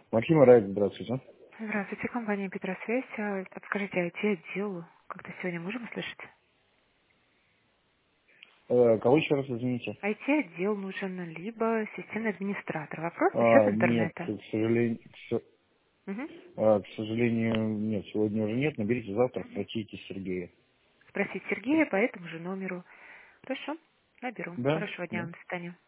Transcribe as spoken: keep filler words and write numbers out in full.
Максим Раев, здравствуйте. Здравствуйте, компания Петросвязь. А, Подскажите, ай ти-отдел как-то сегодня можем услышать? Э, кого еще раз извините? ай ти-отдел нужен, либо системный администратор. Вопрос насчет А, нет, к интернета. сожалению, к, со- Мгм. а, к сожалению, нет, сегодня уже нет. Наберите завтра, спросите Сергея. Спросить Сергея по этому же номеру. Хорошо, наберу. Да, Хорошего дня да. вам, до свидания.